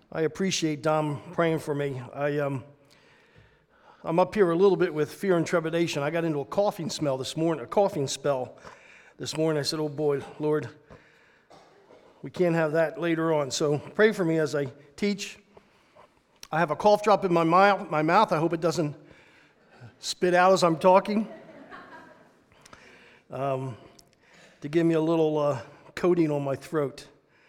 I appreciate Dom praying for me. I'm up here a little bit with fear and trepidation. I got into a coughing spell this morning. I said, "Oh boy, Lord, we can't have that later on." So pray for me as I teach. I have a cough drop in my mouth. I hope it doesn't spit out as I'm talking. To give me a little coating on my throat.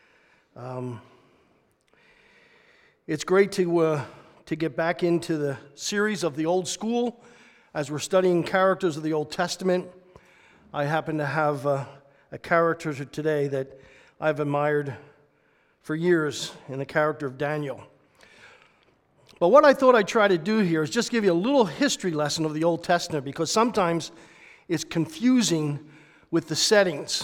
It's great to get back into the series of the Old School as we're studying characters of the Old Testament. I happen to have a character today that I've admired for years in the character of Daniel. But what I thought I'd try to do here is just give you a little history lesson of the Old Testament, because sometimes it's confusing with the settings.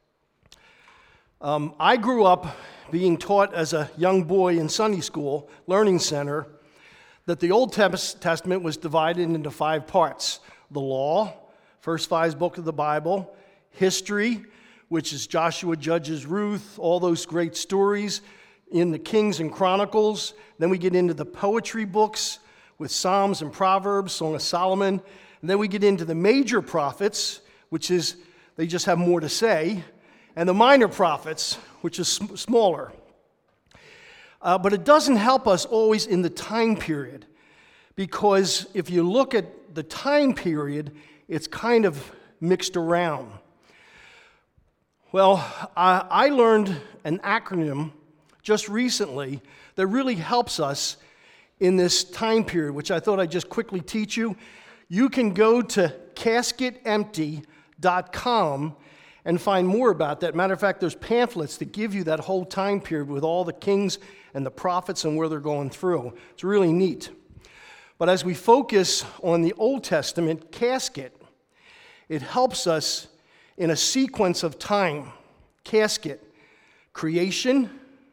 I grew up being taught as a young boy in Sunday school, Learning Center, that the Old Testament was divided into 5 parts. The law, first 5 books of the Bible; history, which is Joshua, Judges, Ruth, all those great stories in the Kings and Chronicles. Then we get into the poetry books with Psalms and Proverbs, Song of Solomon. And then we get into the major prophets, which is, they just have more to say, and the minor prophets, which is smaller. But it doesn't help us always in the time period, because if you look at the time period, it's kind of mixed around. Well, I learned an acronym just recently that really helps us in this time period, which I thought I'd just quickly teach you. You can go to casketempty.com and find more about that. Matter of fact, there's pamphlets that give you that whole time period with all the kings and the prophets and where they're going through. It's really neat. But as we focus on the Old Testament casket, it helps us in a sequence of time. Casket: creation,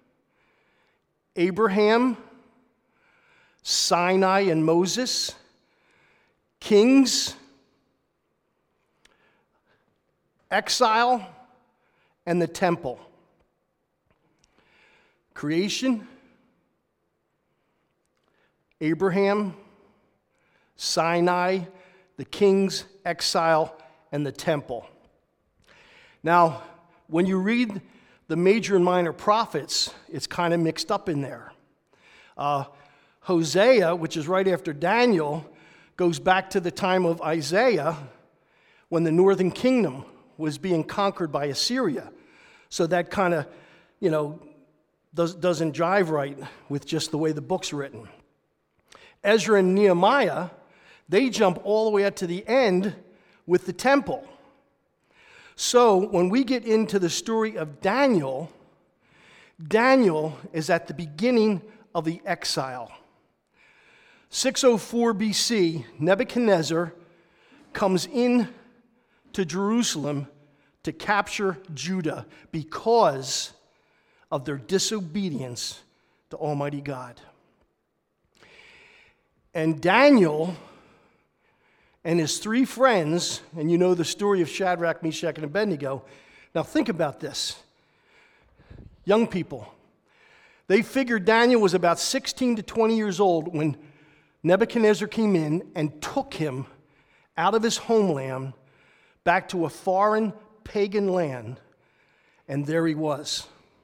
Abraham, Sinai and Moses, kings, exile, and the temple. Creation, Abraham, Sinai, the kings, exile, and the temple. Now, when you read the major and minor prophets, it's kind of mixed up in there. Hosea, which is right after Daniel, goes back to the time of Isaiah when the northern kingdom was being conquered by Assyria. So that kind of, doesn't jive right with just the way the book's written. Ezra and Nehemiah, they jump all the way up to the end with the temple. So when we get into the story of Daniel, Daniel is at the beginning of the exile. 604 BC, Nebuchadnezzar comes in to Jerusalem to capture Judah because of their disobedience to Almighty God. And Daniel and his 3 friends, and you know the story of Shadrach, Meshach, and Abednego. Now think about this. Young people, they figured Daniel was about 16 to 20 years old when Nebuchadnezzar came in and took him out of his homeland back to a foreign pagan land, and there he was.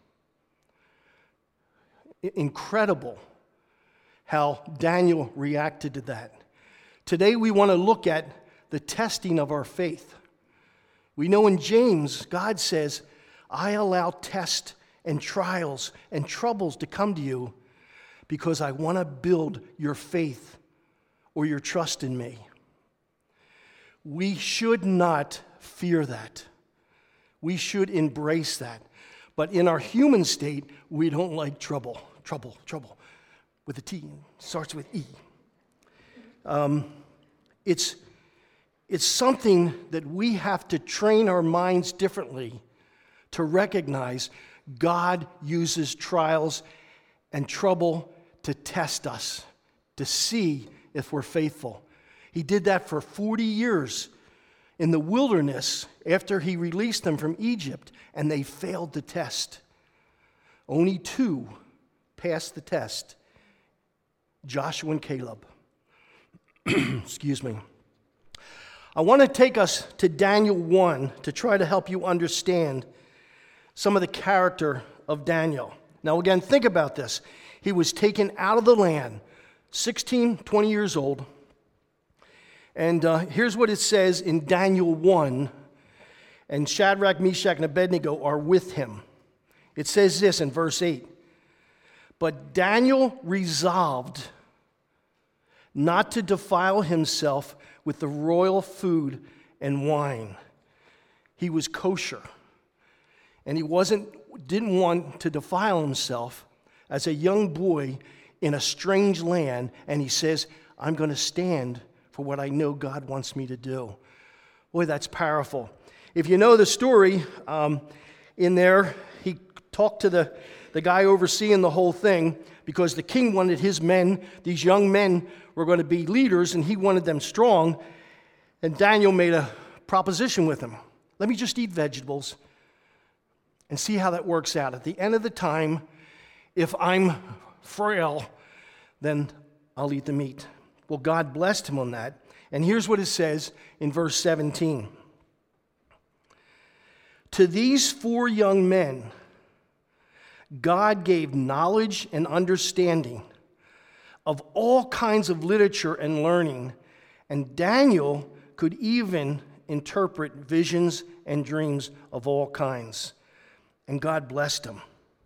Incredible how Daniel reacted to that. Today we want to look at the testing of our faith. We know in James, God says, "I allow tests and trials and troubles to come to you because I want to build your faith or your trust in me." We should not fear that. We should embrace that. But in our human state, we don't like trouble. Trouble. With a T. It starts with E. It's something that we have to train our minds differently to recognize God uses trials and trouble to test us, to see if we're faithful. He did that for 40 years in the wilderness after he released them from Egypt, and they failed the test. Only 2 passed the test. Joshua and Caleb. Excuse me. I want to take us to Daniel 1 to try to help you understand some of the character of Daniel. Now again, think about this. He was taken out of the land, 16, 20 years old. And here's what it says in Daniel 1. And Shadrach, Meshach, and Abednego are with him. It says this in verse 8. But Daniel resolved not to defile himself with the royal food and wine. He was kosher. And he didn't want to defile himself as a young boy in a strange land. And he says, I'm going to stand for what I know God wants me to do. Boy, that's powerful. If you know the story, in there, he talked to the guy overseeing the whole thing because the king wanted his men, these young men were going to be leaders, and he wanted them strong. And Daniel made a proposition with him. Let me just eat vegetables and see how that works out. At the end of the time, if I'm frail, then I'll eat the meat. Well, God blessed him on that. And here's what it says in verse 17. To these 4 young men, God gave knowledge and understanding of all kinds of literature and learning, and Daniel could even interpret visions and dreams of all kinds. And God blessed him.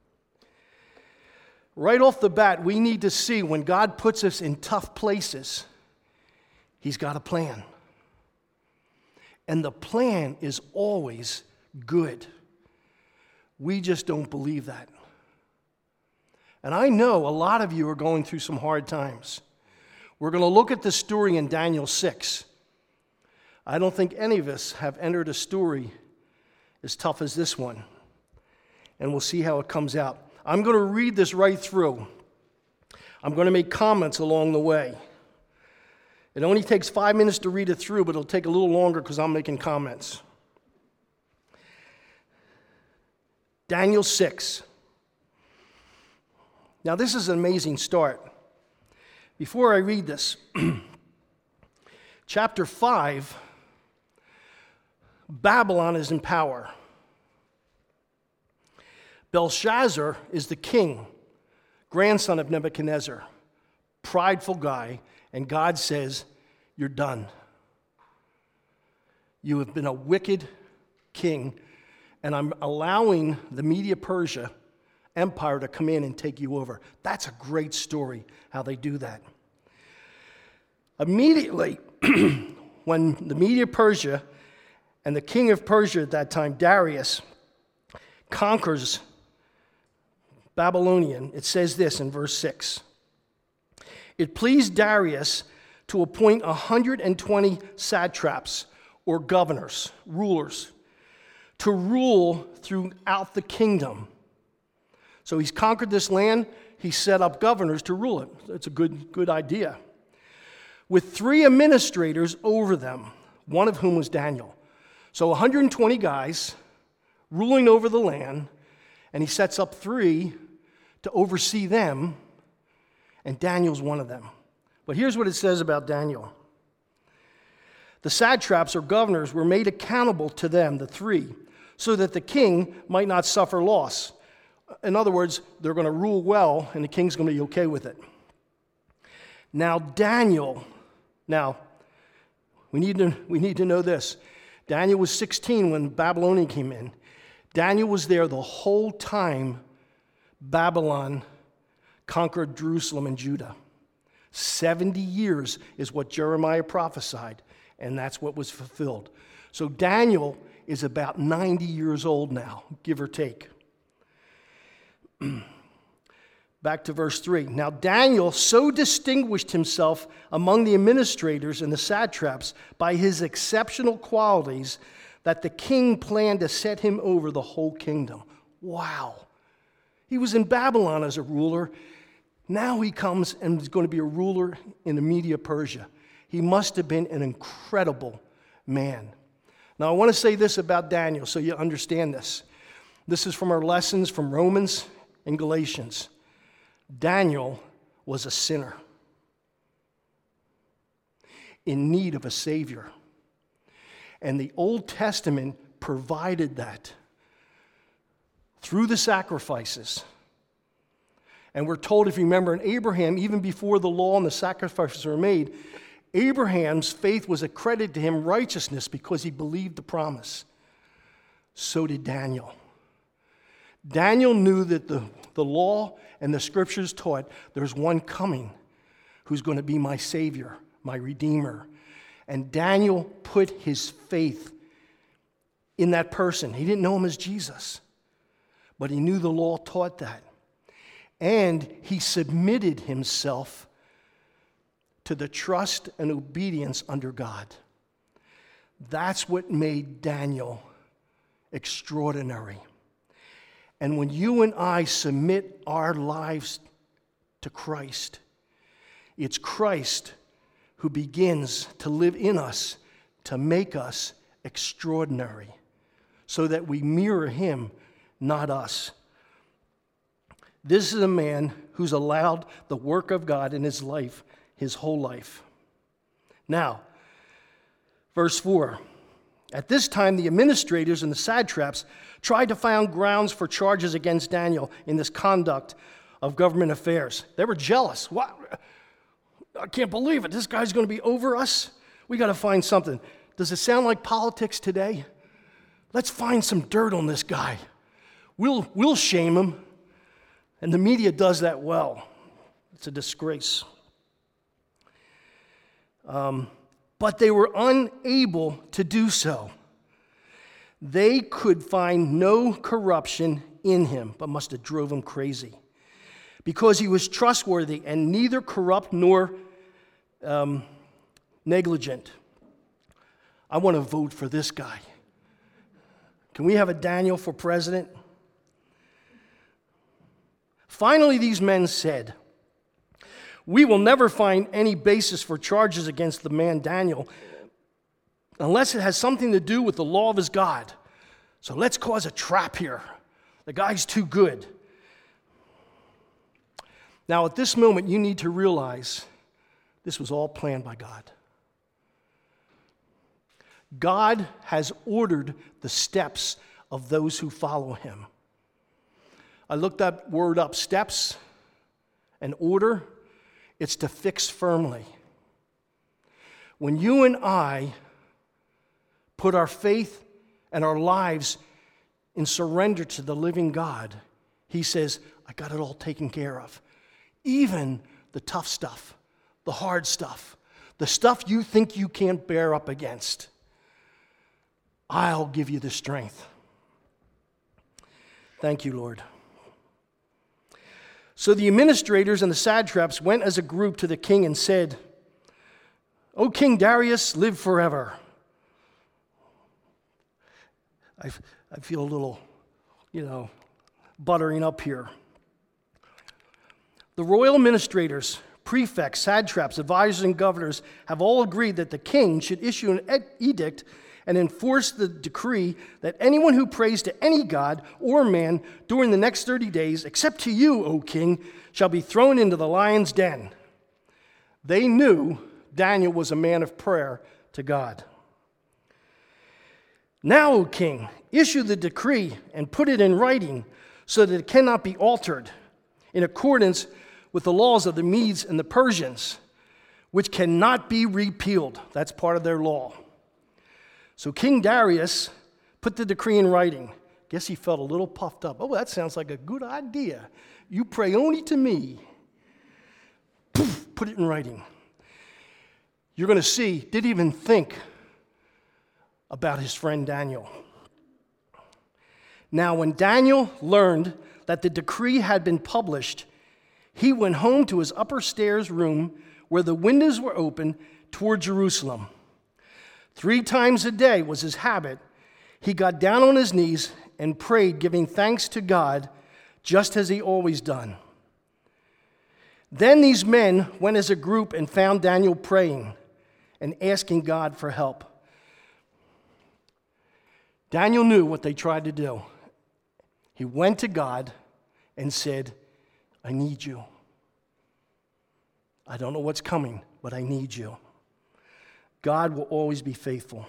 Right off the bat, we need to see when God puts us in tough places, He's got a plan. And the plan is always good. We just don't believe that. And I know a lot of you are going through some hard times. We're going to look at the story in Daniel 6. I don't think any of us have entered a story as tough as this one. And we'll see how it comes out. I'm going to read this right through. I'm going to make comments along the way. It only takes 5 minutes to read it through, but it'll take a little longer because I'm making comments. Daniel 6. Now, this is an amazing start. Before I read this, chapter 5, Babylon is in power. Belshazzar is the king, grandson of Nebuchadnezzar, prideful guy, and God says, you're done. You have been a wicked king, and I'm allowing the Media-Persia Empire to come in and take you over. That's a great story, how they do that. Immediately, when the Media-Persia and the king of Persia at that time, Darius, conquers Babylonian, it says this in verse 6. It pleased Darius to appoint 120 satraps, or governors, rulers, to rule throughout the kingdom. So he's conquered this land, he set up governors to rule it. It's a good idea. With 3 administrators over them, one of whom was Daniel. So 120 guys ruling over the land, and he sets up 3 to oversee them, and Daniel's one of them. But here's what it says about Daniel. The satraps or governors were made accountable to them, the 3, so that the king might not suffer loss. In other words, they're going to rule well, and the king's going to be okay with it. Now, Daniel, we need to know this. Daniel was 16 when Babylonian came in. Daniel was there the whole time Babylon conquered Jerusalem and Judah. 70 years is what Jeremiah prophesied, and that's what was fulfilled. So Daniel is about 90 years old now, give or take. Back to verse 3. Now Daniel so distinguished himself among the administrators and the satraps by his exceptional qualities that the king planned to set him over the whole kingdom. Wow. He was in Babylon as a ruler. Now he comes and is going to be a ruler in the Media-Persia. He must have been an incredible man. Now I want to say this about Daniel so you understand this. This is from our lessons from Romans and Galatians. Daniel was a sinner in need of a Savior. And the Old Testament provided that through the sacrifices. And we're told, if you remember, in Abraham, even before the law and the sacrifices were made, Abraham's faith was accredited to him righteousness because he believed the promise. So did Daniel. Daniel knew that the law and the scriptures taught there's one coming who's going to be my Savior, my Redeemer. And Daniel put his faith in that person. He didn't know him as Jesus, but he knew the law taught that. And he submitted himself to the trust and obedience under God. That's what made Daniel extraordinary. And when you and I submit our lives to Christ, it's Christ who begins to live in us to make us extraordinary so that we mirror him, not us. This is a man who's allowed the work of God in his life, his whole life. Now, verse 4. At this time, the administrators and the satraps tried to find grounds for charges against Daniel in this conduct of government affairs. They were jealous. What? I can't believe it. This guy's going to be over us? We got to find something. Does it sound like politics today? Let's find some dirt on this guy. We'll shame him. And the media does that well. It's a disgrace. But they were unable to do so. They could find no corruption in him, but must have drove him crazy. Because he was trustworthy and neither corrupt nor negligent. I want to vote for this guy. Can we have a Daniel for president? Finally, these men said, "We will never find any basis for charges against the man Daniel unless it has something to do with the law of his God. So let's cause a trap here. The guy's too good." Now, at this moment, you need to realize this was all planned by God. God has ordered the steps of those who follow him. I looked that word up, steps and order. It's to fix firmly. When you and I put our faith and our lives in surrender to the living God, he says, I got it all taken care of. Even the tough stuff, the hard stuff, the stuff you think you can't bear up against. I'll give you the strength. Thank you, Lord. So the administrators and the satraps went as a group to the king and said, "O King Darius, live forever." I feel a little, buttering up here. The royal administrators, prefects, satraps, advisors, and governors have all agreed that the king should issue an edict and enforce the decree that anyone who prays to any god or man during the next 30 days, except to you, O king, shall be thrown into the lion's den. They knew Daniel was a man of prayer to God. Now, O king, issue the decree and put it in writing so that it cannot be altered, in accordance with the laws of the Medes and the Persians, which cannot be repealed. That's part of their law. So King Darius put the decree in writing. Guess he felt a little puffed up. Oh, that sounds like a good idea. You pray only to me. Poof, put it in writing. You're going to see, didn't even think about his friend Daniel. Now, when Daniel learned that the decree had been published, he went home to his upper stairs room where the windows were open toward Jerusalem. 3 times a day was his habit. He got down on his knees and prayed, giving thanks to God, just as he always done. Then these men went as a group and found Daniel praying and asking God for help. Daniel knew what they tried to do. He went to God and said, I need you. I don't know what's coming, but I need you. God will always be faithful.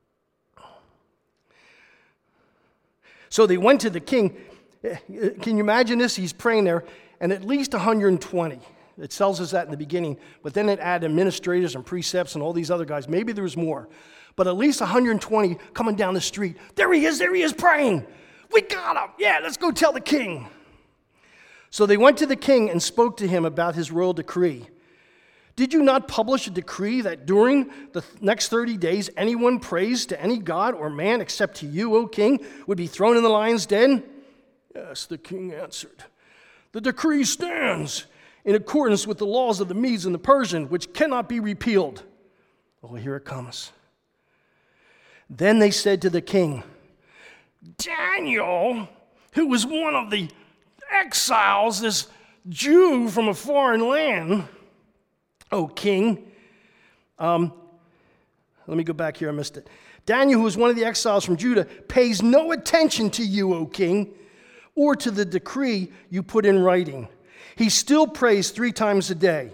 So they went to the king. Can you imagine this? He's praying there, and at least 120. It tells us that in the beginning, but then it added administrators and precepts and all these other guys. Maybe there was more, but at least 120 coming down the street. There he is praying. We got him. Yeah, let's go tell the king. So they went to the king and spoke to him about his royal decree. Did you not publish a decree that during the next 30 days, anyone prays to any god or man except to you, O king, would be thrown in the lion's den? Yes, the king answered. The decree stands in accordance with the laws of the Medes and the Persians, which cannot be repealed. Oh, here it comes. Then they said to the king, Daniel, who was one of the exiles, this Jew from a foreign land, O king, let me go back here, I missed it. Daniel, who was one of the exiles from Judah, pays no attention to you, O king, or to the decree you put in writing. He still prays 3 times a day.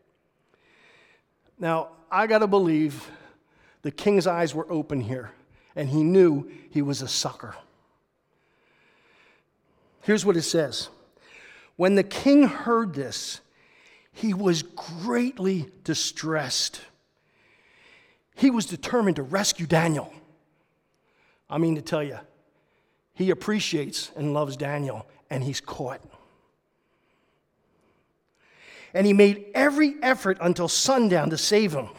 Now, I got to believe the king's eyes were open here, and he knew he was a sucker. Here's what it says. When the king heard this, he was greatly distressed. He was determined to rescue Daniel. I mean to tell you, he appreciates and loves Daniel, and he's caught. And he made every effort until sundown to save him.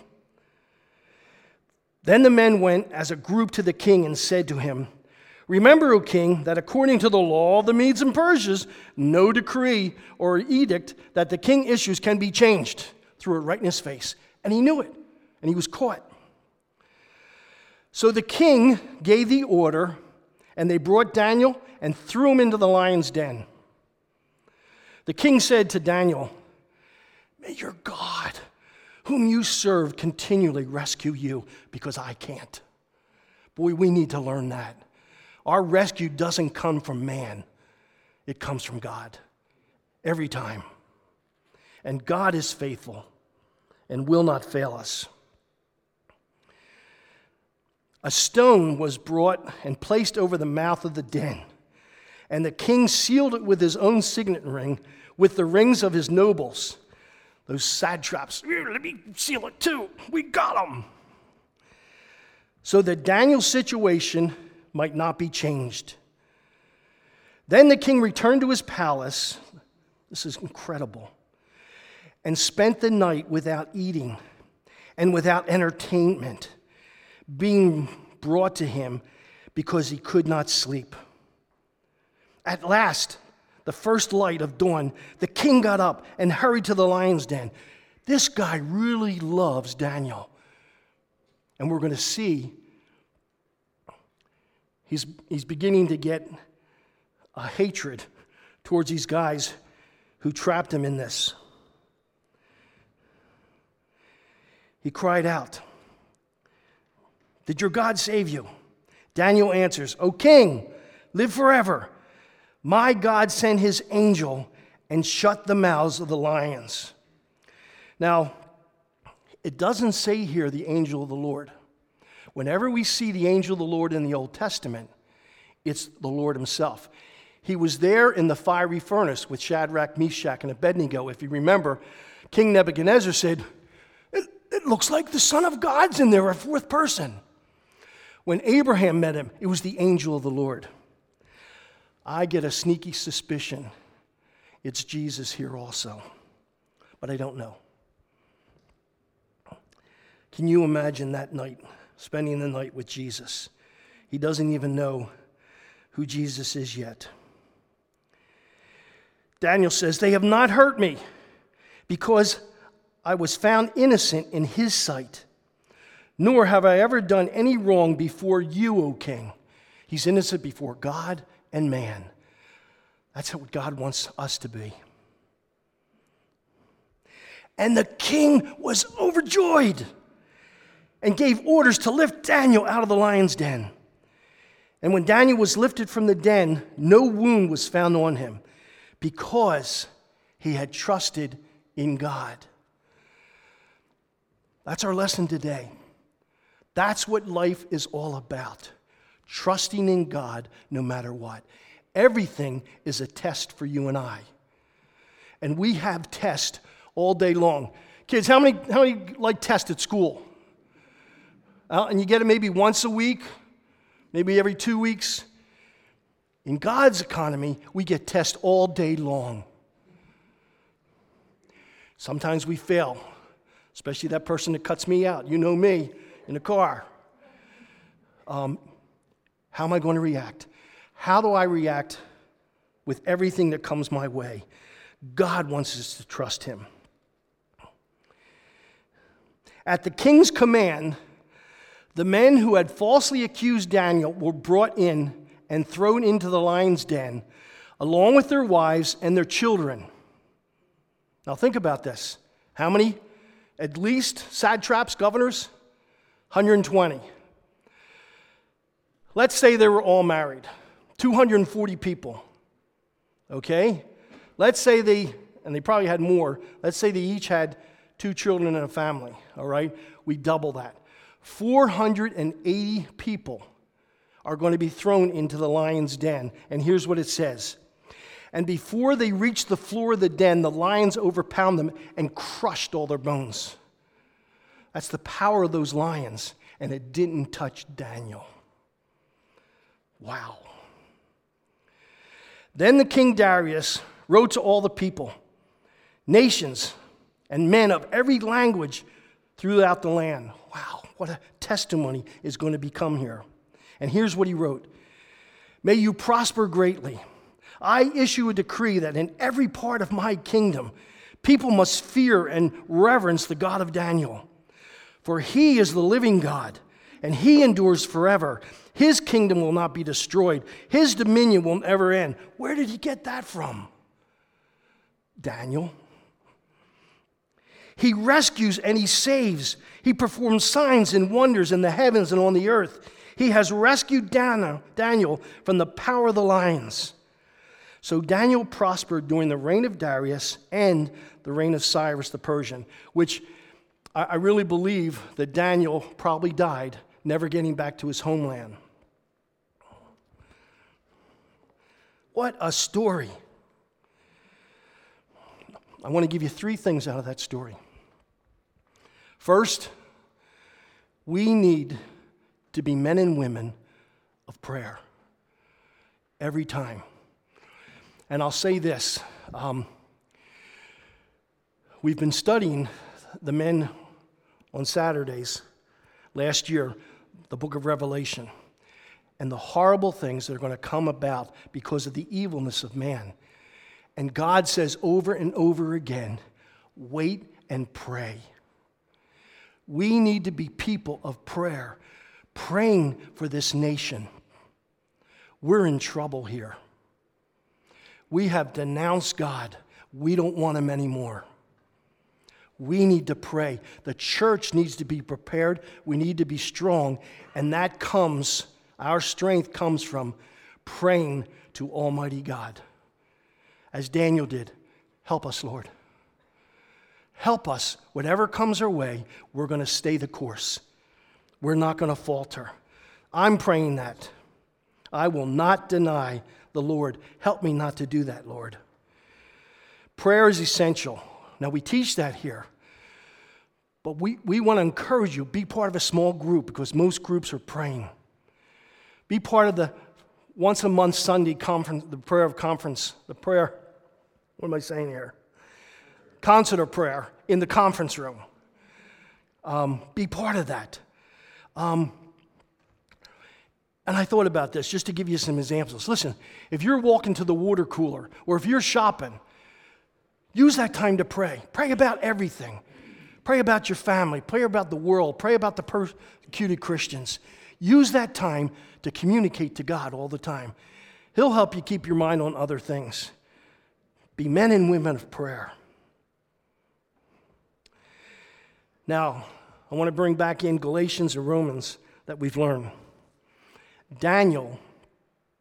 Then the men went as a group to the king and said to him, Remember, O king, that according to the law of the Medes and Persians, no decree or edict that the king issues can be changed. Threw it right in his face. And he knew it, and he was caught. So the king gave the order, and they brought Daniel and threw him into the lion's den. The king said to Daniel, May your God, whom you serve, continually rescue you, because I can't. Boy, we need to learn that. Our rescue doesn't come from man. It comes from God. Every time. And God is faithful and will not fail us. A stone was brought and placed over the mouth of the den, and the king sealed it with his own signet ring, with the rings of his nobles. Those satraps, let me seal it too. We got them. So that Daniel's situation might not be changed. Then the king returned to his palace. This is incredible. And spent the night without eating and without entertainment, being brought to him because he could not sleep. At last, the first light of dawn, the king got up and hurried to the lion's den. This guy really loves Daniel. And we're going to see he's beginning to get a hatred towards these guys who trapped him in this. He cried out, Did your God save you? Daniel answers, O king, live forever. My God sent his angel and shut the mouths of the lions. Now, it doesn't say here the angel of the Lord. Whenever we see the angel of the Lord in the Old Testament, it's the Lord himself. He was there in the fiery furnace with Shadrach, Meshach, and Abednego. If you remember, King Nebuchadnezzar said, it looks like the Son of God's in there, a 4th person. When Abraham met him, it was the angel of the Lord. I get a sneaky suspicion it's Jesus here also, but I don't know. Can you imagine that night, spending the night with Jesus? He doesn't even know who Jesus is yet. Daniel says, They have not hurt me because I was found innocent in his sight, nor have I ever done any wrong before you, O king. He's innocent before God and man. That's what God wants us to be. And the king was overjoyed and gave orders to lift Daniel out of the lion's den. And when Daniel was lifted from the den, no wound was found on him, because he had trusted in God. That's our lesson today. That's what life is all about. Trusting in God no matter what. Everything is a test for you and I. And we have tests all day long. Kids, how many like tests at school? And you get it maybe once a week, maybe every 2 weeks. In God's economy, we get tests all day long. Sometimes we fail, especially that person that cuts me out. You know me, in the car. How am I going to react? How do I react with everything that comes my way? God wants us to trust him. At the king's command, the men who had falsely accused Daniel were brought in and thrown into the lion's den, along with their wives and their children. Now think about this. How many, at least, satraps, governors? 120. Let's say they were all married. 240 people. Okay? Let's say and they probably had more, let's say they each had 2 children and a family. All right? We double that. 480 people are going to be thrown into the lion's den. And here's what it says. And before they reached the floor of the den, the lions overpounded them and crushed all their bones. That's the power of those lions. And it didn't touch Daniel. Wow. Then the king Darius wrote to all the people, nations, and men of every language throughout the land. Wow, what a testimony is going to become here. And here's what he wrote. May you prosper greatly. I issue a decree that in every part of my kingdom, people must fear and reverence the God of Daniel. For he is the living God, and he endures forever. His kingdom will not be destroyed. His dominion will never end. Where did he get that from? Daniel. He rescues and he saves. He performs signs and wonders in the heavens and on the earth. He has rescued Daniel from the power of the lions. So Daniel prospered during the reign of Darius and the reign of Cyrus the Persian, which I really believe that Daniel probably died, never getting back to his homeland. What a story. I want to give you 3 things out of that story. First, we need to be men and women of prayer every time. And I'll say this. We've been studying the men on Saturdays last year, the book of Revelation, and the horrible things that are going to come about because of the evilness of man. And God says over and over again, wait and pray. We need to be people of prayer, praying for this nation. We're in trouble here. We have denounced God. We don't want him anymore. We need to pray. The church needs to be prepared. We need to be strong. And that comes, our strength comes from praying to Almighty God. As Daniel did, help us, Lord. Help us. Whatever comes our way, we're going to stay the course. We're not going to falter. I'm praying that. I will not deny the Lord. Help me not to do that, Lord. Prayer is essential. Now, we teach that here. But we want to encourage you, be part of a small group because most groups are praying. Be part of the once a month Sunday conference, the prayer of conference, the prayer, what am I saying here? Concert of prayer in the conference room. Be part of that. And I thought about this just to give you some examples. Listen, if you're walking to the water cooler or if you're shopping, use that time to pray. Pray about everything. Pray about your family. Pray about the world. Pray about the persecuted Christians. Use that time to communicate to God all the time. He'll help you keep your mind on other things. Be men and women of prayer. Now, I want to bring back in Galatians and Romans that we've learned. Daniel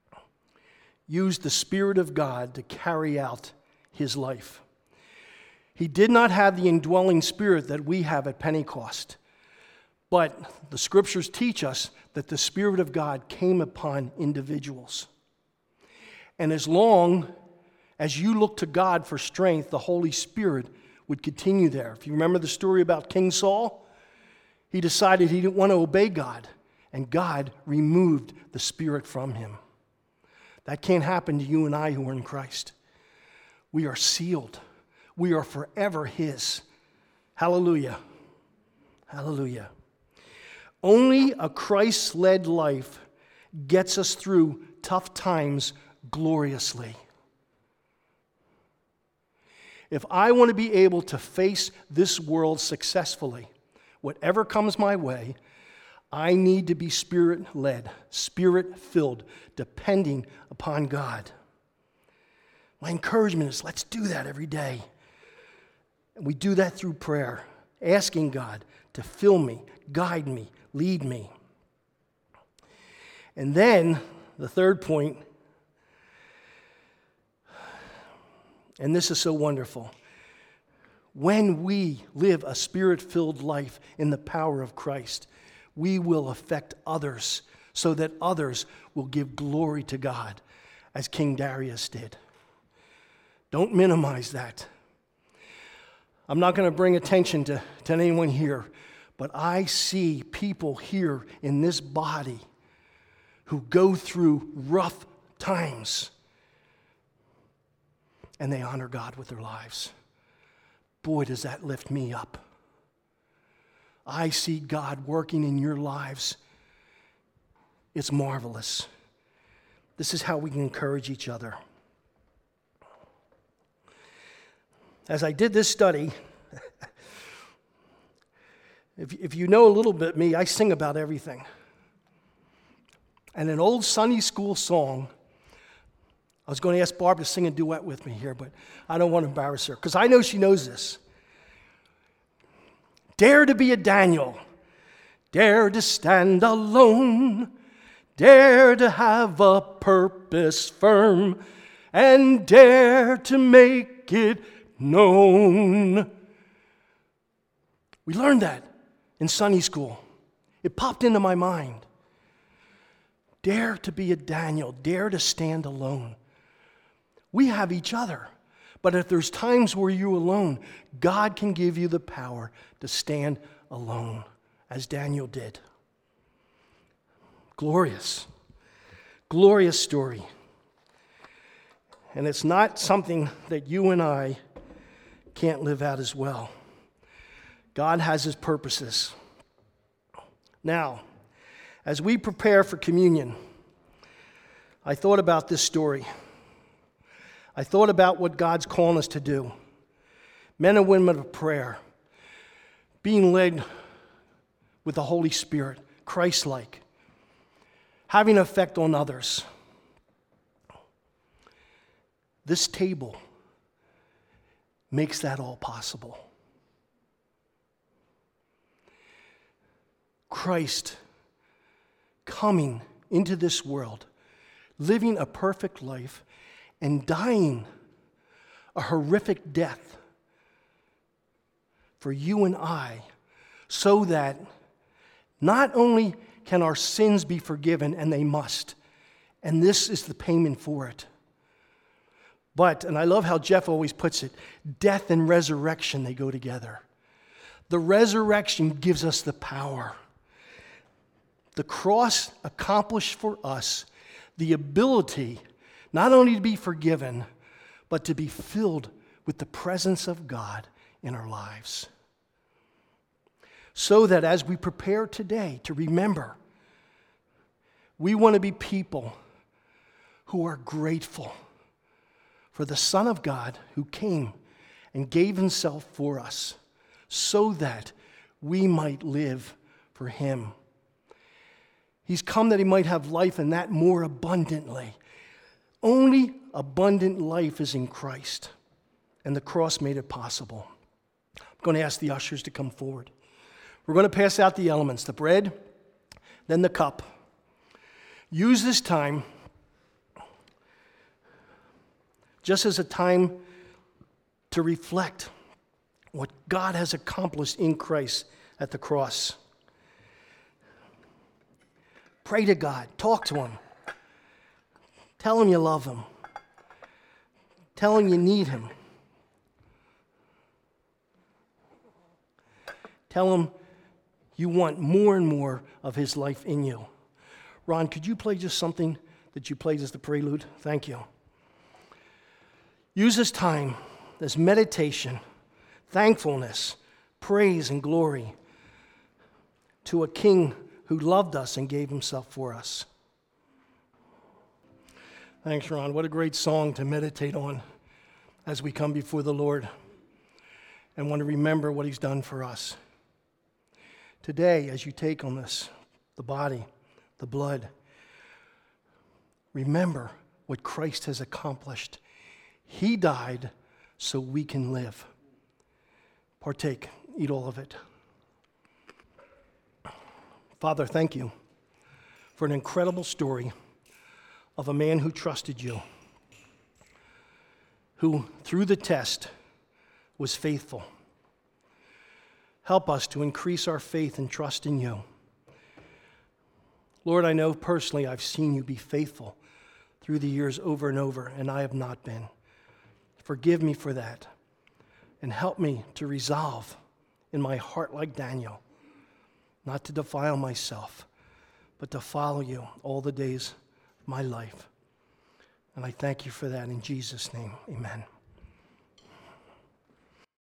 used the Spirit of God to carry out his life. He did not have the indwelling spirit that we have at Pentecost. But the scriptures teach us that the Spirit of God came upon individuals. And as long as you look to God for strength, the Holy Spirit would continue there. If you remember the story about King Saul, he decided he didn't want to obey God, and God removed the Spirit from him. That can't happen to you and I who are in Christ. We are sealed. We are forever His. Hallelujah. Hallelujah. Only a Christ-led life gets us through tough times gloriously. If I want to be able to face this world successfully, whatever comes my way, I need to be Spirit-led, Spirit-filled, depending upon God. My encouragement is let's do that every day. And we do that through prayer, asking God to fill me, guide me, lead me. And then the third point, and this is so wonderful. When we live a Spirit-filled life in the power of Christ, we will affect others so that others will give glory to God, as King Darius did. Don't minimize that. I'm not going to bring attention to anyone here, but I see people here in this body who go through rough times, and they honor God with their lives. Boy, does that lift me up. I see God working in your lives. It's marvelous. This is how we can encourage each other. As I did this study, if you know a little bit me, I sing about everything. And an old Sunday school song, I was going to ask Barb to sing a duet with me here, but I don't want to embarrass her, because I know she knows this. Dare to be a Daniel, dare to stand alone, dare to have a purpose firm, and dare to make it known. We learned that in Sunday school. It popped into my mind. Dare to be a Daniel, dare to stand alone. We have each other. But if there's times where you're alone, God can give you the power to stand alone, as Daniel did. Glorious. Glorious story. And it's not something that you and I can't live out as well. God has His purposes. Now, as we prepare for communion, I thought about this story. I thought about what God's calling us to do. Men and women of prayer, being led with the Holy Spirit, Christ-like, having an effect on others. This table makes that all possible. Christ coming into this world, living a perfect life, and dying a horrific death for you and I, so that not only can our sins be forgiven, and they must, and this is the payment for it, but, and I love how Jeff always puts it, death and resurrection, they go together. The resurrection gives us the power. The cross accomplished for us the ability not only to be forgiven, but to be filled with the presence of God in our lives. So that as we prepare today to remember, we want to be people who are grateful for the Son of God who came and gave Himself for us, so that we might live for Him. He's come that He might have life, and that more abundantly. Only abundant life is in Christ, and the cross made it possible. I'm going to ask the ushers to come forward. We're going to pass out the elements, the bread, then the cup. Use this time just as a time to reflect what God has accomplished in Christ at the cross. Pray to God. Talk to him. Tell him you love him. Tell him you need him. Tell him you want more and more of his life in you. Ron, could you play just something that you played as the prelude? Thank you. Use this time as meditation, thankfulness, praise, and glory to a King who loved us and gave himself for us. Thanks, Ron. What a great song to meditate on as we come before the Lord and want to remember what he's done for us. Today, as you take on this, the body, the blood, remember what Christ has accomplished. He died so we can live. Partake, eat all of it. Father, thank you for an incredible story of a man who trusted you, who through the test was faithful. Help us to increase our faith and trust in you. Lord, I know personally I've seen you be faithful through the years over and over, and I have not been. Forgive me for that, and help me to resolve in my heart like Daniel, not to defile myself, but to follow you all the days of my life. And I thank you for that in Jesus' name, amen.